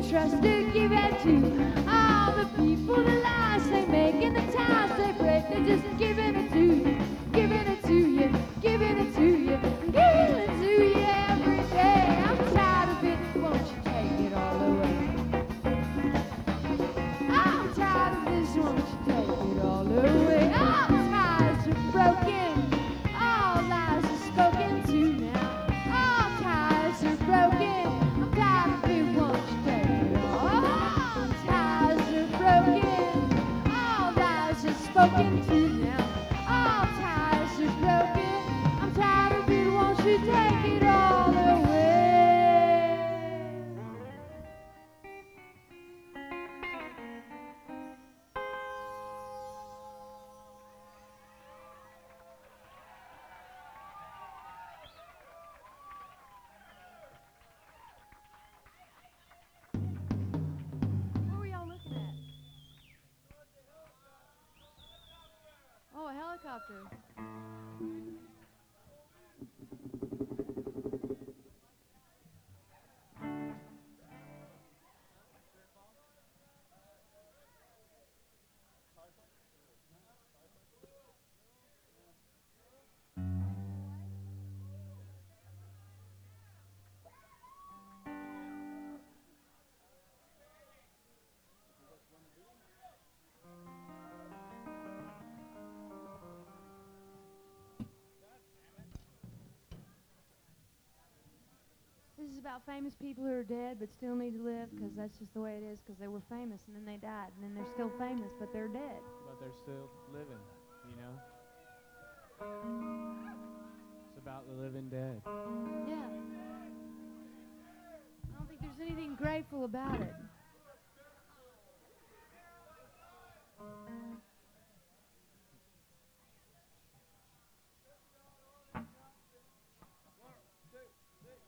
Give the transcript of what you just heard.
trust to give it to all the people, the lies they make and the ties they break. They're just giving it to you, giving it to you, giving it to you, giving it to you every day. I'm tired of it, won't you take it all away? I'm tired of this, won't you take it all away? All ties are broken, all lies are spoken to now. All ties are broken, I'm tired of it, won't you take it all? All ties are broken, all lies are spoken to now. All ties are broken, I'm tired of it, won't you take it all away? What were y'all looking at? Oh, a helicopter. This is about famous people who are dead but still need to live, because that's just the way it is, because they were famous and then they died and then they're still famous but they're dead. But they're still living, you know? It's about the living dead. Yeah. I don't think there's anything grateful about it.